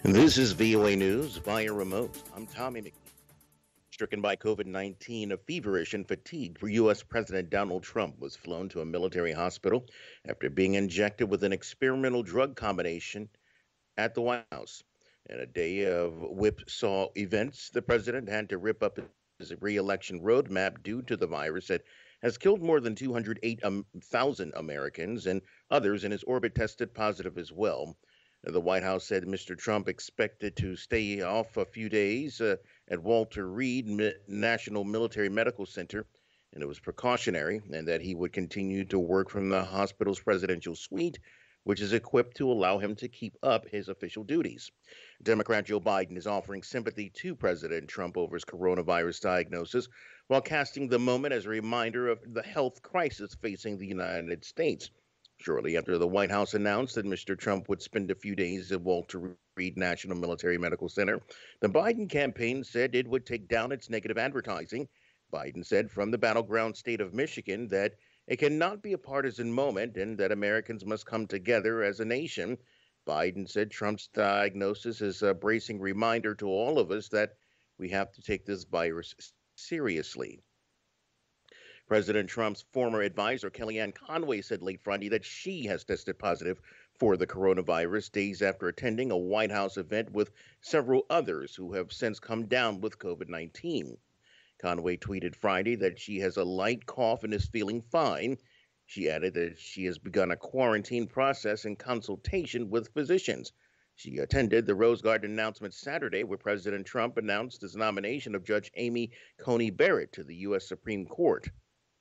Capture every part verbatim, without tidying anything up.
This is V O A News via remote. I'm Tommy McNeil. Stricken by COVID nineteen, a feverish and fatigued U S. President Donald Trump was flown to a military hospital after being injected with an experimental drug combination at the White House. In a day of whipsaw events, the president had to rip up his reelection roadmap due to the virus that has killed more than two hundred eight thousand Americans, and others in his orbit tested positive as well. The White House said Mister Trump expected to stay off a few days uh, at Walter Reed Mi- National Military Medical Center, and it was precautionary, and that he would continue to work from the hospital's presidential suite, which is equipped to allow him to keep up his official duties. Democrat Joe Biden is offering sympathy to President Trump over his coronavirus diagnosis, while casting the moment as a reminder of the health crisis facing the United States. Shortly after the White House announced that Mister Trump would spend a few days at Walter Reed National Military Medical Center, the Biden campaign said it would take down its negative advertising. Biden said from the battleground state of Michigan that it cannot be a partisan moment and that Americans must come together as a nation. Biden said Trump's diagnosis is a bracing reminder to all of us that we have to take this virus seriously. President Trump's former advisor, Kellyanne Conway, said late Friday that she has tested positive for the coronavirus days after attending a White House event with several others who have since come down with COVID nineteen. Conway tweeted Friday that she has a light cough and is feeling fine. She added that she has begun a quarantine process in consultation with physicians. She attended the Rose Garden announcement Saturday, where President Trump announced his nomination of Judge Amy Coney Barrett to the U S. Supreme Court.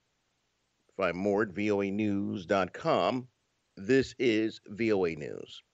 Find more at voa news dot com. This is V O A News.